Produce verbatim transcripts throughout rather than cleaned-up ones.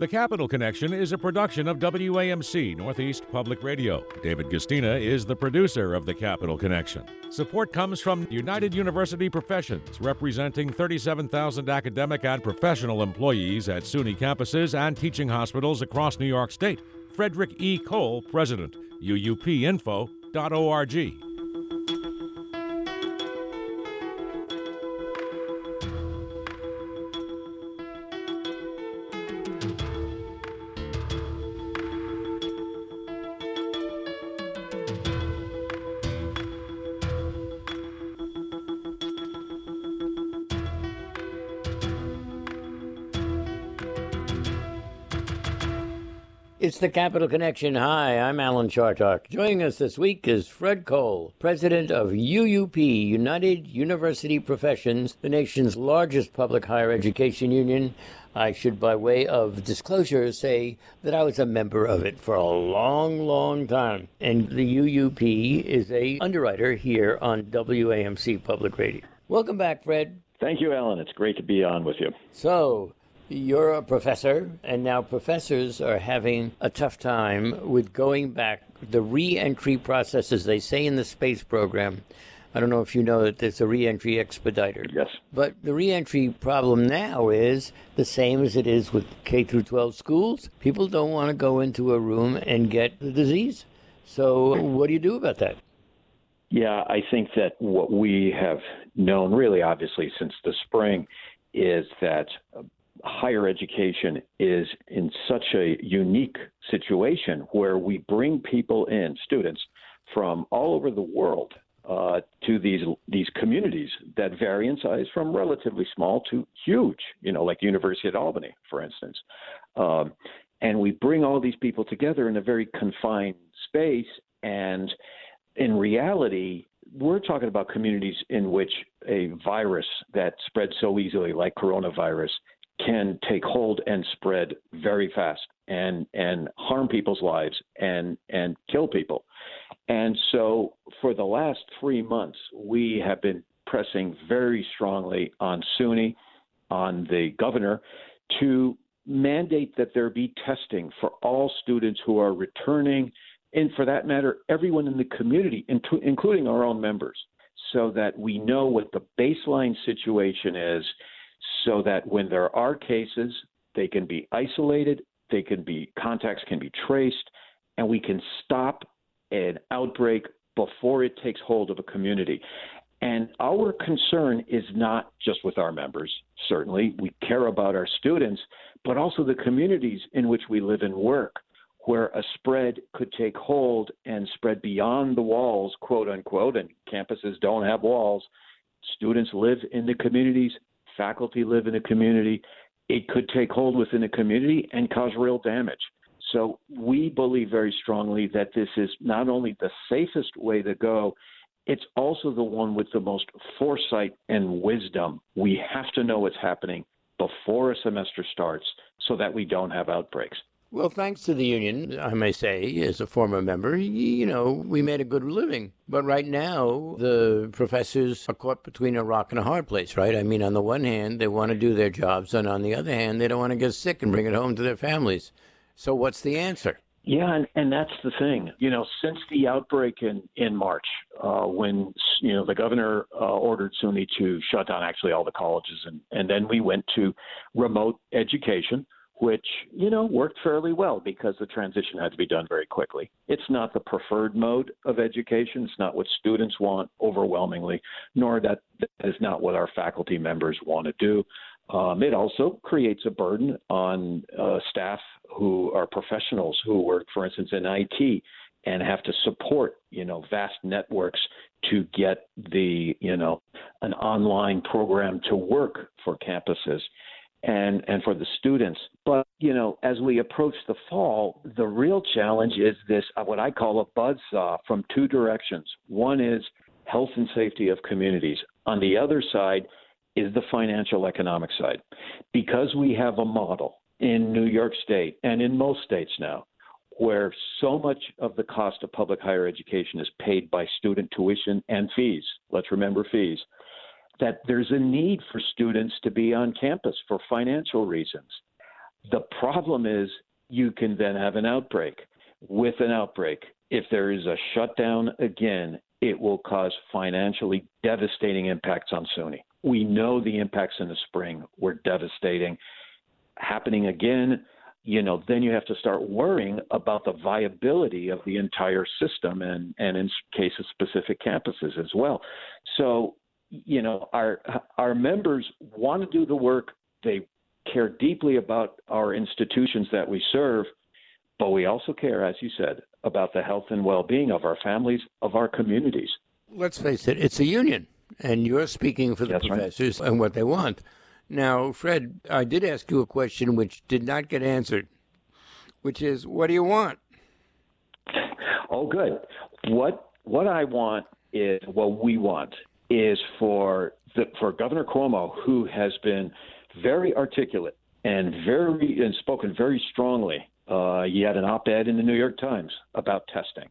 The Capital Connection is a production of W A M C Northeast Public Radio. David Gustina is the producer of The Capital Connection. Support comes from United University Professions, representing thirty-seven thousand academic and professional employees at SUNY campuses and teaching hospitals across New York State. Frederick E. Cole, President, U U P info dot org. It's the Capital Connection. Hi, I'm Alan Chartock. Joining us this week is Fred Cole, president of U U P, United University Professions, the nation's largest public higher education union. I should, by way of disclosure, say that I was a member of it for a long, long time. And the U U P is a underwriter here on W A M C Public Radio. Welcome back, Fred. Thank you, Alan. It's great to be on with you. So, you're a professor, and now professors are having a tough time with going back. The re-entry process, as they say in the space program, I don't know if you know that there's a re-entry expediter. Yes. But the re-entry problem now is the same as it is with K through twelve schools. People don't want to go into a room and get the disease. So what do you do about that? Yeah, I think that what we have known really obviously since the spring is that higher education is in such a unique situation where we bring people in, students from all over the world, uh, to these these communities that vary in size from relatively small to huge, you know, like the University at Albany, for instance. Um, and we bring all these people together in a very confined space. And in reality, we're talking about communities in which a virus that spreads so easily, like coronavirus, can take hold and spread very fast and and harm people's lives and and kill people. And so for the last three months, we have been pressing very strongly on SUNY, on the governor, to mandate that there be testing for all students who are returning, and for that matter, everyone in the community, including our own members, so that we know what the baseline situation is, so that when there are cases, they can be isolated, they can be, contacts can be traced, and we can stop an outbreak before it takes hold of a community. And our concern is not just with our members. Certainly, we care about our students, but also the communities in which we live and work, where a spread could take hold and spread beyond the walls, quote unquote, and campuses don't have walls. Students live in the communities. Faculty live in a community. It could take hold within a community and cause real damage. So we believe very strongly that this is not only the safest way to go, it's also the one with the most foresight and wisdom. We have to know what's happening before a semester starts so that we don't have outbreaks. Well, thanks to the union, I may say, as a former member, you know, we made a good living. But right now, the professors are caught between a rock and a hard place, right? I mean, on the one hand, they want to do their jobs, and on the other hand, they don't want to get sick and bring it home to their families. So what's the answer? Yeah, and, and that's the thing. You know, since the outbreak in, in March, uh, when, you know, the governor uh, ordered SUNY to shut down actually all the colleges, and, and then we went to remote education, which, you know, worked fairly well because the transition had to be done very quickly. It's not the preferred mode of education. It's not what students want overwhelmingly, nor that, that is not what our faculty members want to do. Um, it also creates a burden on uh, staff who are professionals who work, for instance, in I T and have to support, you know, vast networks to get the, you know, an online program to work for campuses and, and for the students. But, you know, as we approach the fall, the real challenge is this, uh, what I call a buzzsaw from two directions. One is health and safety of communities. On the other side is the financial economic side. Because we have a model in New York State and in most states now where so much of the cost of public higher education is paid by student tuition and fees, let's remember fees, that there's a need for students to be on campus for financial reasons. The problem is you can then have an outbreak. With an outbreak, if there is a shutdown again, it will cause financially devastating impacts on SUNY. We know the impacts in the spring were devastating. Happening again, you know, then you have to start worrying about the viability of the entire system and, and in cases, specific campuses as well. So, you know, our our members want to do the work. They care deeply about our institutions that we serve, but we also care, as you said, about the health and well-being of our families, of our communities. Let's face it, it's a union, and you're speaking for the That's professors right. and what they want. Now, Fred, I did ask you a question which did not get answered, which is, what do you want? Oh, good. What what I want is, what we want is for the, for Governor Cuomo, who has been very articulate and very and spoken very strongly. Uh, he had an op-ed in the New York Times about testing.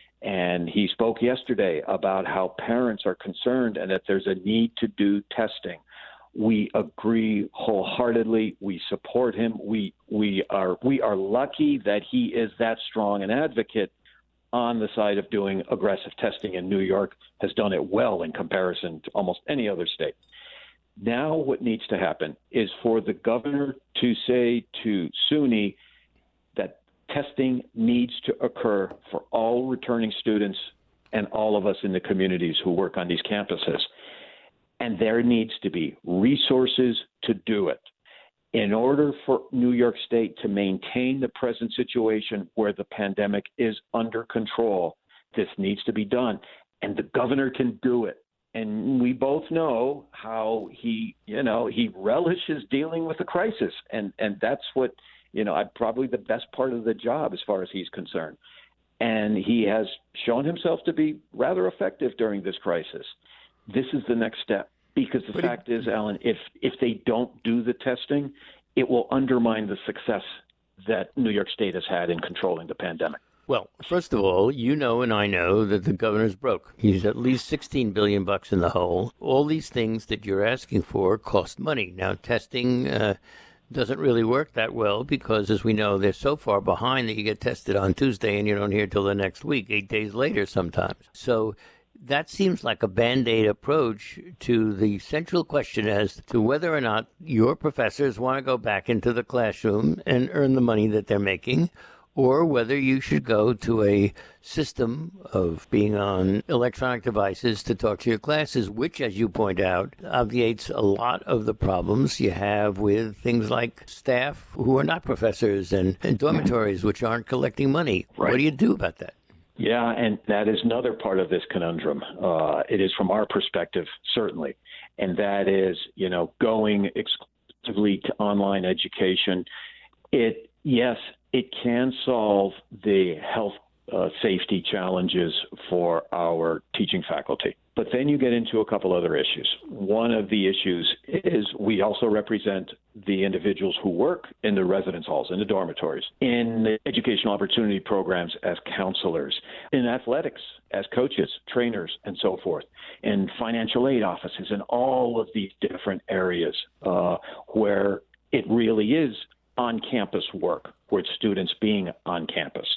And he spoke yesterday about how parents are concerned and that there's a need to do testing. We agree wholeheartedly. We support him. We we are we are lucky that he is that strong an advocate on the side of doing aggressive testing, and New York has done it well in comparison to almost any other state. Now what needs to happen is for the governor to say to SUNY that testing needs to occur for all returning students and all of us in the communities who work on these campuses. And there needs to be resources to do it. In order for New York State to maintain the present situation where the pandemic is under control, this needs to be done. And the governor can do it. And we both know how he, you know, he relishes dealing with the crisis. And, and that's what, you know, probably the best part of the job as far as he's concerned. And he has shown himself to be rather effective during this crisis. This is the next step, because the but fact it, is, Alan, if if they don't do the testing, it will undermine the success that New York State has had in controlling the pandemic. Well, first of all, you know and I know that the governor's broke. He's at least sixteen billion dollars bucks in the hole. All these things that you're asking for cost money. Now, testing uh, doesn't really work that well because, as we know, they're so far behind that you get tested on Tuesday and you don't hear till the next week, eight days later sometimes. So that seems like a Band-Aid approach to the central question as to whether or not your professors want to go back into the classroom and earn the money that they're making, or whether you should go to a system of being on electronic devices to talk to your classes, which, as you point out, obviates a lot of the problems you have with things like staff who are not professors and, and dormitories which aren't collecting money. Right. What do you do about that? Yeah, and that is another part of this conundrum. Uh, it is from our perspective, certainly, and that is, you know, going exclusively to online education. It, yes, it can solve the health uh, safety challenges for our teaching faculty. But then you get into a couple other issues. One of the issues is we also represent the individuals who work in the residence halls, in the dormitories, in the educational opportunity programs as counselors, in athletics as coaches, trainers, and so forth, in financial aid offices, in all of these different areas uh, where it really is on-campus work, with students being on campus.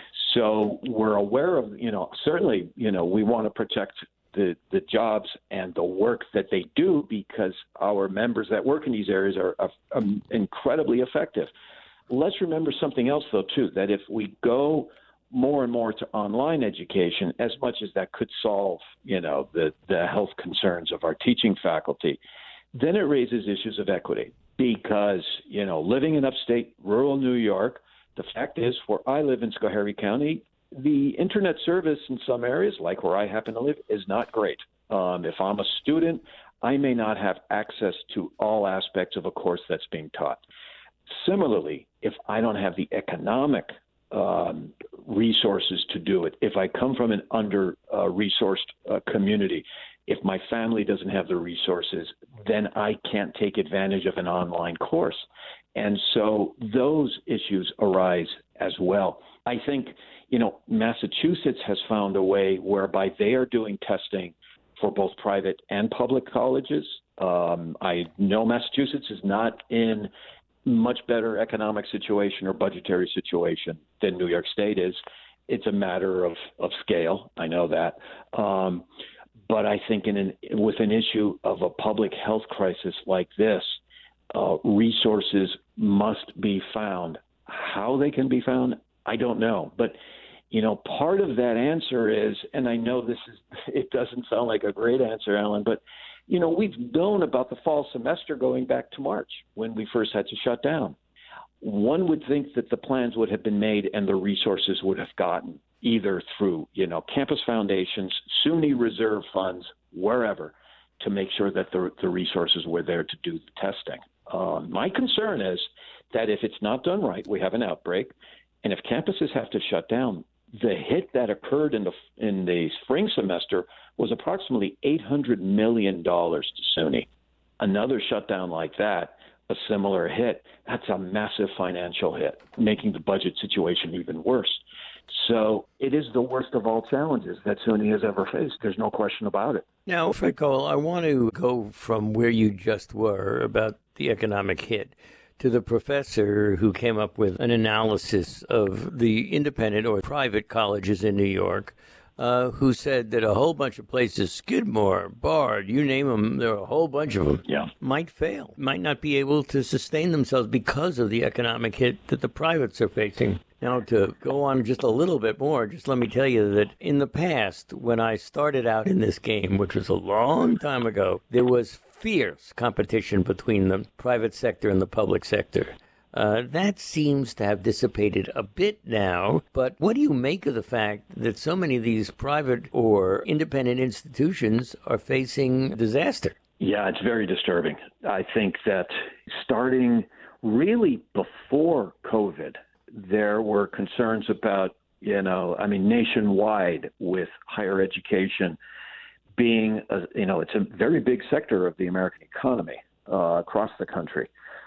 So we're aware of, you know, certainly, you know, we want to protect the, the jobs and the work that they do because our members that work in these areas are, are, are incredibly effective. Let's remember something else, though, too, that if we go more and more to online education, as much as that could solve, you know, the, the health concerns of our teaching faculty, then it raises issues of equity. Because, you know, living in upstate rural New York, the fact is, where I live in Schoharie County, the internet service in some areas, like where I happen to live, is not great. Um, if I'm a student, I may not have access to all aspects of a course that's being taught. Similarly, if I don't have the economic um, resources to do it, if I come from an under-resourced uh, community, if my family doesn't have the resources, then I can't take advantage of an online course. And so those issues arise as well. I think, you know, Massachusetts has found a way whereby they are doing testing for both private and public colleges. Um, I know Massachusetts is not in much better economic situation or budgetary situation than New York State is. It's a matter of, of scale. I know that. Um, but I think in an, with an issue of a public health crisis like this, uh, resources must be found. How they can be found, I don't know. But, you know, part of that answer is, and I know this is, it doesn't sound like a great answer, Alan, but, you know, we've known about the fall semester going back to March when we first had to shut down. One would think that the plans would have been made and the resources would have gotten either through, you know, campus foundations, SUNY reserve funds, wherever, to make sure that the, the resources were there to do the testing. Uh, my concern is that if it's not done right, we have an outbreak, and if campuses have to shut down, the hit that occurred in the in the spring semester was approximately eight hundred million dollars to SUNY. Another shutdown like that, a similar hit, that's a massive financial hit, making the budget situation even worse. So it is the worst of all challenges that SUNY has ever faced. There's no question about it. Now, Fred Cole, I want to go from where you just were about the economic hit to the professor who came up with an analysis of the independent or private colleges in New York, uh, who said that a whole bunch of places, Skidmore, Bard, you name them, there are a whole bunch of them, yeah. might fail, might not be able to sustain themselves because of the economic hit that the privates are facing. Now, to go on just a little bit more, just let me tell you that in the past, when I started out in this game, which was a long time ago, there was fierce competition between the private sector and the public sector. Uh, that seems to have dissipated a bit now, but what do you make of the fact that so many of these private or independent institutions are facing disaster? Yeah, it's very disturbing. I think that starting really before COVID, there were concerns about, you know, I mean, nationwide with higher education being, a, you know, it's a very big sector of the American economy uh, across the country,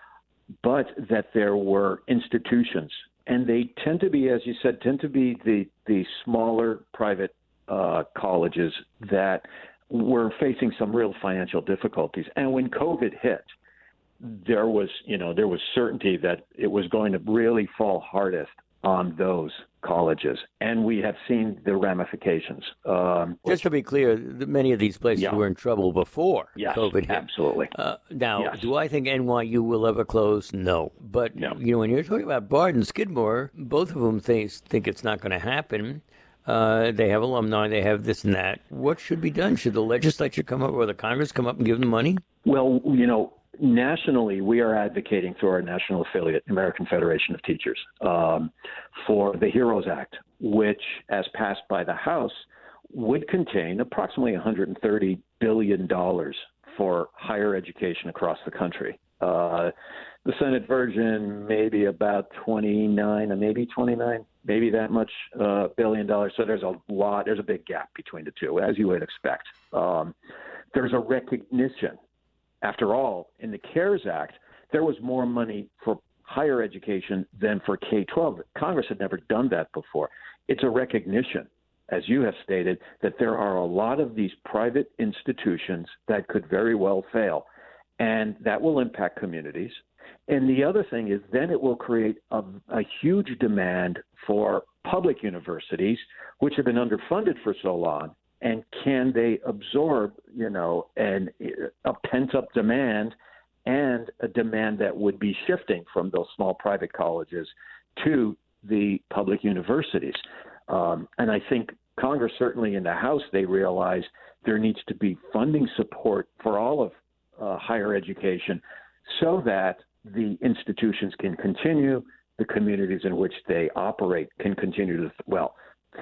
but that there were institutions, and they tend to be, as you said, tend to be the, the smaller private uh, colleges that were facing some real financial difficulties. And when COVID hit, there was, you know, there was certainty that it was going to really fall hardest on those colleges, and we have seen the ramifications. Um, Just to be clear, many of these places yeah. were in trouble before yes, COVID hit. Absolutely. Uh, now, yes. do I think N Y U will ever close? No. But, no. you know, when you're talking about Bard and Skidmore, both of them think, think it's not going to happen. Uh, they have alumni, they have this and that. What should be done? Should the legislature come up or the Congress come up and give them money? Well, you know, nationally, we are advocating through our national affiliate, American Federation of Teachers, um, for the HEROES Act, which, as passed by the House, would contain approximately one hundred thirty billion dollars for higher education across the country. Uh, the Senate version, maybe about twenty-nine, or maybe twenty-nine, maybe that much uh, billion dollars. So there's a lot, there's a big gap between the two, as you would expect. Um, there's a recognition. After all, in the CARES Act, there was more money for higher education than for K twelve. Congress had never done that before. It's a recognition, as you have stated, that there are a lot of these private institutions that could very well fail, and that will impact communities. And the other thing is then it will create a, a huge demand for public universities, which have been underfunded for so long. And can they absorb, you know, an, a pent-up demand and a demand that would be shifting from those small private colleges to the public universities? Um, and I think Congress, certainly in the House, they realize there needs to be funding support for all of uh, higher education so that the institutions can continue, the communities in which they operate can continue to, well,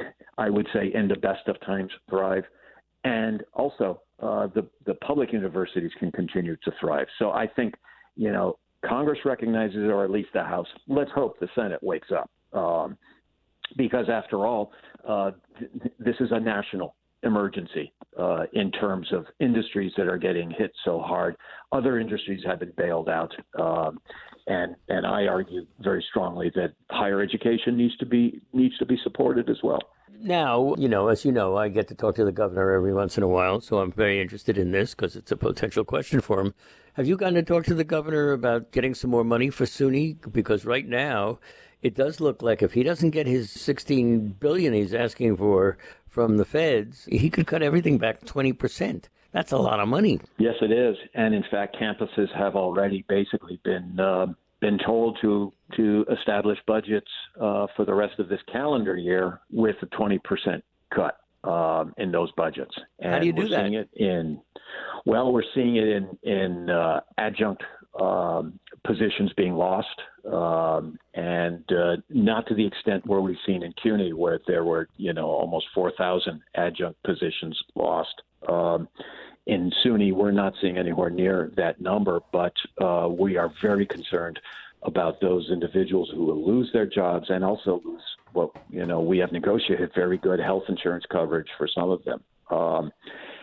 I would say in the best of times thrive, and also uh, the the public universities can continue to thrive. So I think, you know, Congress recognizes it, or at least the House. Let's hope the Senate wakes up, um, because after all, uh, th- this is a national emergency uh, in terms of industries that are getting hit so hard. Other industries have been bailed out, um, and and I argue very strongly that higher education needs to be needs to be supported as well. Now, you know, as you know, I get to talk to the governor every once in a while, so I'm very interested in this because it's a potential question for him. Have you gotten to talk to the governor about getting some more money for SUNY? Because right now, it does look like if he doesn't get his sixteen billion dollars he's asking for from the feds, he could cut everything back twenty percent. That's a lot of money. Yes, it is. And in fact, campuses have already basically been uh, been told to to establish budgets uh, for the rest of this calendar year with a twenty percent cut um, in those budgets. And how do you do we're that? Seeing it in, well, we're seeing it in in uh, adjunct um, positions being lost, um, and uh, not to the extent where we've seen in CUNY, where there were you know almost four thousand adjunct positions lost. Um, in SUNY, we're not seeing anywhere near that number, but uh, we are very concerned about those individuals who will lose their jobs and also lose what, you know, we have negotiated very good health insurance coverage for some of them. Um,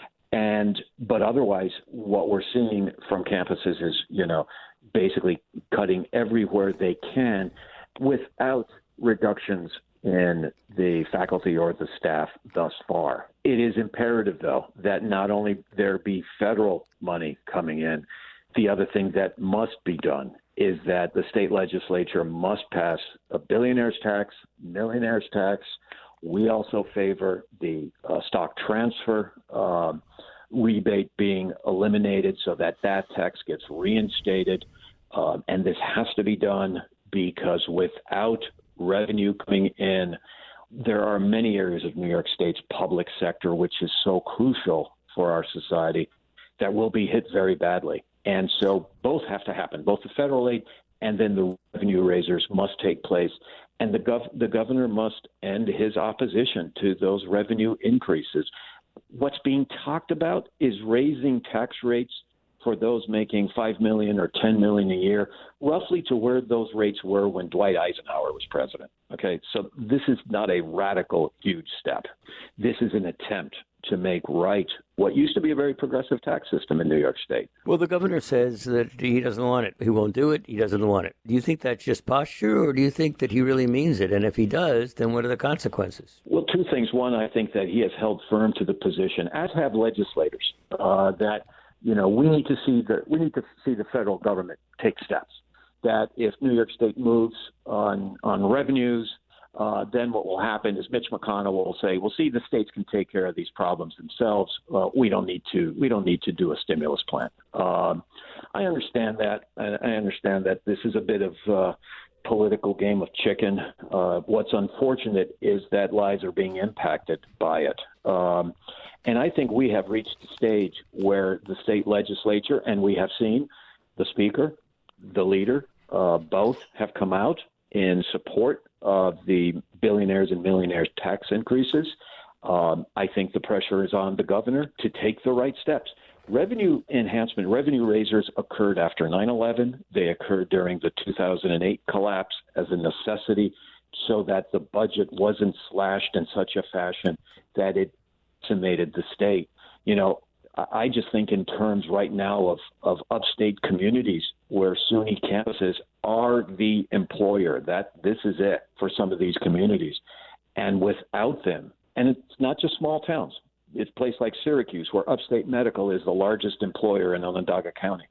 and, but otherwise, what we're seeing from campuses is, you know, basically cutting everywhere they can without reductions in the faculty or the staff thus far. It is imperative, though, that not only there be federal money coming in, the other thing that must be done is that the state legislature must pass a billionaire's tax, millionaire's tax. We also favor the uh, stock transfer um, rebate being eliminated so that that tax gets reinstated. Um, and this has to be done because without revenue coming in, there are many areas of New York State's public sector which is so crucial for our society that will be hit very badly. And so both have to happen, both the federal aid and then the revenue raisers must take place. And the, gov- the governor must end his opposition to those revenue increases. What's being talked about is raising tax rates for those making five million dollars or ten million dollars a year, roughly to where those rates were when Dwight Eisenhower was president. Okay, so this is not a radical, huge step. This is an attempt to make right what used to be a very progressive tax system in New York State. Well, the governor says that he doesn't want it. He won't do it. He doesn't want it. Do you think that's just posture, or do you think that he really means it? And if he does, then what are the consequences? Well, two things. One, I think that he has held firm to the position, as have legislators, uh, that you know we need to see the we need to see the federal government take steps. That if New York State moves on on revenues, Uh, then what will happen is Mitch McConnell will say, "Well, see, the states can take care of these problems themselves. Uh, we don't need to. We don't need to do a stimulus plan." Um, I understand that. I, I understand that this is a bit of uh, political game of chicken. Uh, what's unfortunate is that lives are being impacted by it, um, and I think we have reached the stage where the state legislature, and we have seen the speaker, the leader, uh, both have come out in support of the billionaires and millionaires tax increases. Um, I think the pressure is on the governor to take the right steps. Revenue enhancement, revenue raisers occurred after nine eleven. They occurred during the two thousand eight collapse as a necessity so that the budget wasn't slashed in such a fashion that it decimated the state. You know, I just think in terms right now of, of upstate communities where SUNY campuses are the employer, that this is it for some of these communities. And without them, and it's not just small towns, it's a place like Syracuse where Upstate Medical is the largest employer in Onondaga County.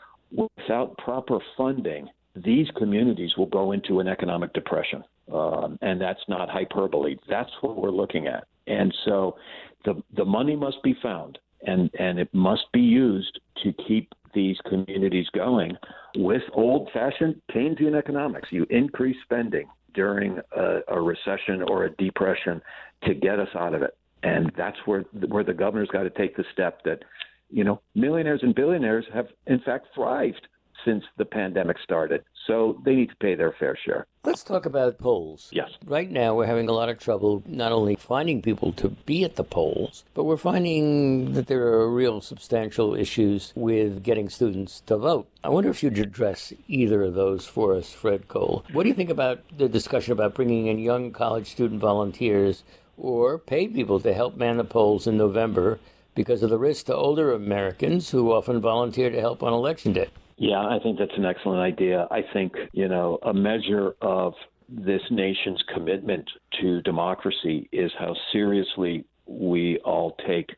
Without proper funding, these communities will go into an economic depression. Um, and that's not hyperbole. That's what we're looking at. And so the the money must be found. And, and it must be used to keep these communities going with old-fashioned Keynesian economics. You increase spending during a, a recession or a depression to get us out of it. And that's where where the governor's got to take the step that, you know, millionaires and billionaires have, in fact, thrived since the pandemic started. So they need to pay their fair share. Let's talk about polls. Yes. Right now, we're having a lot of trouble not only finding people to be at the polls, but we're finding that there are real substantial issues with getting students to vote. I wonder if you'd address either of those for us, Fred Cole. What do you think about the discussion about bringing in young college student volunteers or paid people to help man the polls in November because of the risk to older Americans who often volunteer to help on Election Day? Yeah, I think that's an excellent idea. I think, you know, a measure of this nation's commitment to democracy is how seriously we all take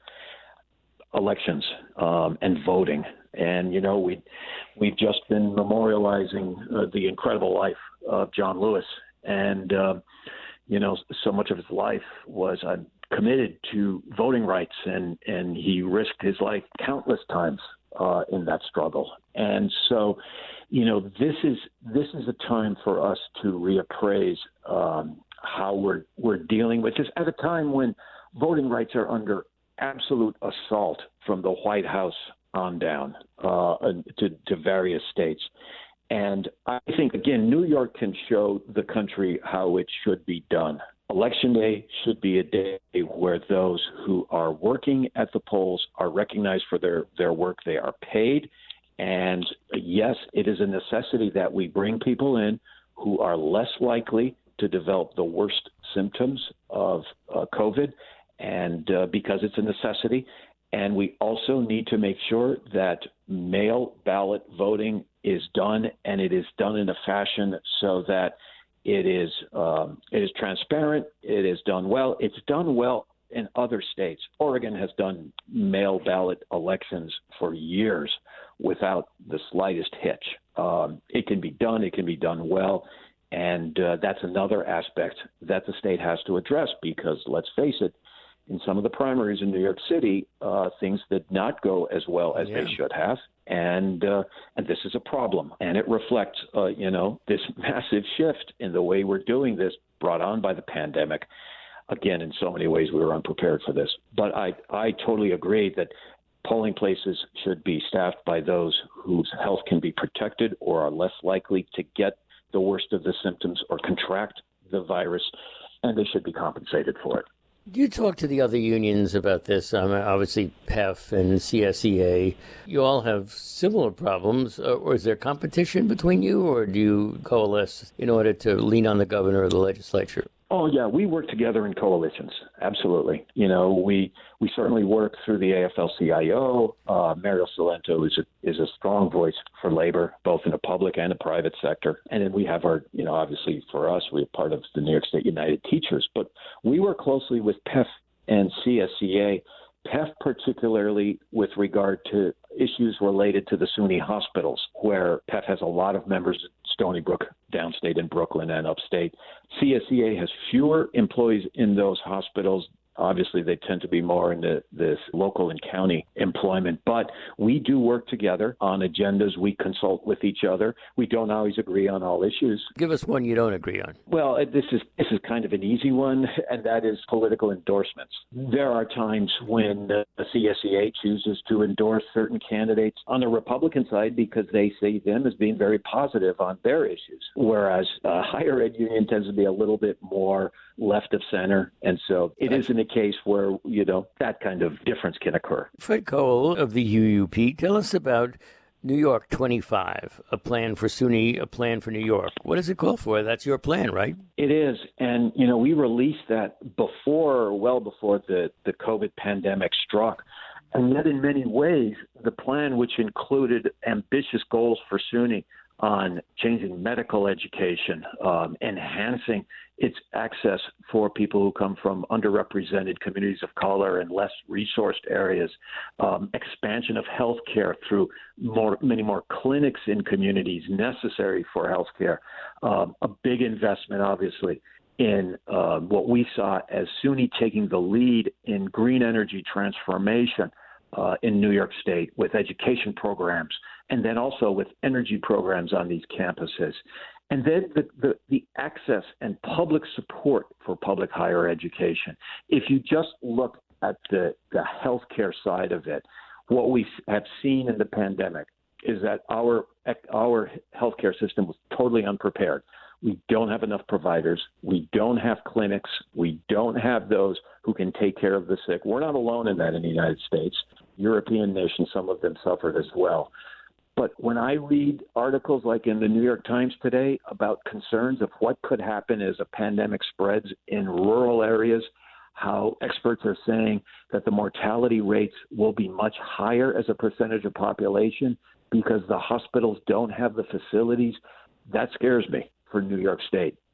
elections um, and voting. And, you know, we, we've just been memorializing uh, the incredible life of John Lewis. And, uh, you know, so much of his life was uh, committed to voting rights, and, and he risked his life countless times uh, in that struggle. And so, you know, this is this is a time for us to reappraise um, how we're we're dealing with this at a time when voting rights are under absolute assault from the White House on down uh, to, to various states. And I think, again, New York can show the country how it should be done. Election day should be a day where those who are working at the polls are recognized for their, their work. They are paid. And yes, it is a necessity that we bring people in who are less likely to develop the worst symptoms of uh, COVID, and uh, because it's a necessity. And we also need to make sure that mail ballot voting is done, and it is done in a fashion so that it is um, it is transparent, it is done well. It's done well in other states. Oregon has done mail ballot elections for years without the slightest hitch. Um, it can be done, it can be done well, and uh, that's another aspect that the state has to address, because let's face it, in some of the primaries in New York City, uh, things did not go as well as yeah. they should have. And uh, and this is a problem. And it reflects, uh, you know, this massive shift in the way we're doing this brought on by the pandemic. Again, in so many ways, we were unprepared for this. But I, I totally agree that polling places should be staffed by those whose health can be protected or are less likely to get the worst of the symptoms or contract the virus, and they should be compensated for it. Do you talk to the other unions about this? Um, obviously, P E F and C S E A. You all have similar problems, uh, or is there competition between you, or do you coalesce in order to lean on the governor or the legislature? Oh, yeah, we work together in coalitions. Absolutely. You know, we we certainly work through the A F L C I O. Uh, Mario Cilento is a, is a strong voice for labor, both in the public and the private sector. And then we have our, you know, obviously for us, we're part of the New York State United Teachers. But we work closely with P E F and C S E A, P E F particularly with regard to issues related to the SUNY hospitals, where P E F has a lot of members at Stony Brook, downstate in Brooklyn and upstate. C S E A has fewer employees in those hospitals. Obviously, they tend to be more in the this local and county employment. But we do work together on agendas. We consult with each other. We don't always agree on all issues. Give us one you don't agree on. Well, this is this is kind of an easy one, and that is political endorsements. There are times when the C S E A chooses to endorse certain candidates on the Republican side because they see them as being very positive on their issues, whereas a higher ed union tends to be a little bit more left of center. And so it isn't a case where, you know, that kind of difference can occur. Fred Cole of the U U P, tell us about New York twenty-five, a plan for SUNY, a plan for New York. What does it call for? That's your plan, right? It is. And, you know, we released that before, well before the, the COVID pandemic struck. And yet in many ways, the plan, which included ambitious goals for SUNY on changing medical education, um, enhancing its access for people who come from underrepresented communities of color and less resourced areas, um, expansion of healthcare through more, many more clinics in communities necessary for healthcare, um, a big investment, obviously, in uh, what we saw as SUNY taking the lead in green energy transformation uh, in New York State with education programs, and then also with energy programs on these campuses. And then the, the, the access and public support for public higher education. If you just look at the, the healthcare side of it, what we have seen in the pandemic is that our our healthcare system was totally unprepared. We don't have enough providers. We don't have clinics. We don't have those who can take care of the sick. We're not alone in that in the United States. European nations, some of them suffered as well. But when I read articles like in the New York Times today about concerns of what could happen as a pandemic spreads in rural areas, how experts are saying that the mortality rates will be much higher as a percentage of population because the hospitals don't have the facilities, that scares me for New York State.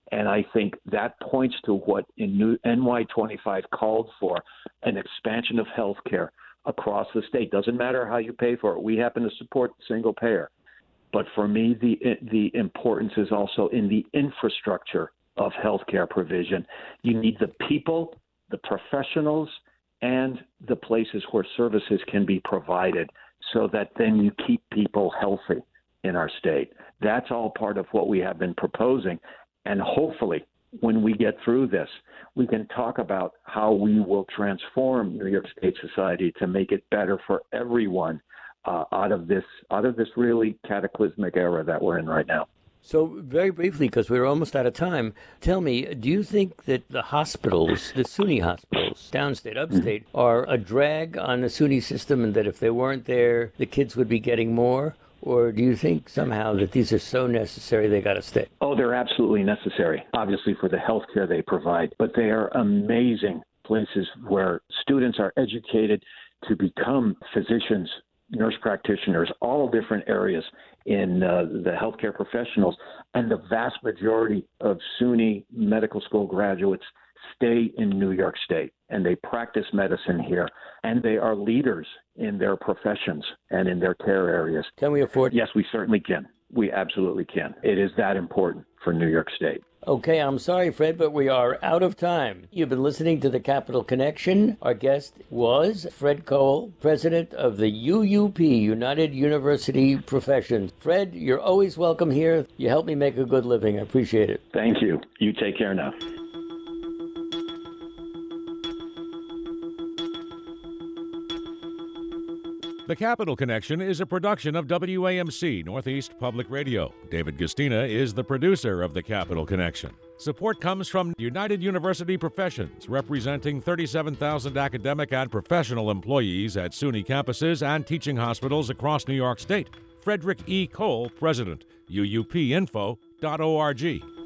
And I think that points to what in new N Y twenty-five called for, an expansion of health care across the state. Doesn't matter how you pay for it. We happen to support single payer. But for me, the the importance is also in the infrastructure of healthcare provision. You need the people, the professionals, and the places where services can be provided so that then you keep people healthy in our state. That's all part of what we have been proposing. And hopefully, when we get through this, we can talk about how we will transform New York State society to make it better for everyone uh, out of this out of this really cataclysmic era that we're in right now. So very briefly, because we're almost out of time, tell me, do you think that the hospitals, the SUNY hospitals, downstate, upstate, mm-hmm. are a drag on the SUNY system and that if they weren't there, the kids would be getting more? Or do you think somehow that these are so necessary they got to stay? Oh, they're absolutely necessary, obviously, for the health care they provide. But they are amazing places where students are educated to become physicians, nurse practitioners, all different areas in uh, the healthcare professionals. And the vast majority of SUNY medical school graduates stay in New York State, and they practice medicine here, and they are leaders in their professions and in their care areas. Can we afford? Yes, we certainly can. We absolutely can. It is that important for New York State. Okay, I'm sorry, Fred, but we are out of time. You've been listening to the Capital Connection. Our guest was Fred Cole, president of the U U P, United University Professions. Fred, you're always welcome here. You help me make a good living. I appreciate it. Thank you. You take care now. The Capital Connection is a production of W A M C Northeast Public Radio. David Gastina is the producer of The Capital Connection. Support comes from United University Professions, representing thirty-seven thousand academic and professional employees at SUNY campuses and teaching hospitals across New York State. Frederick E. Cole, President, U U P info dot org.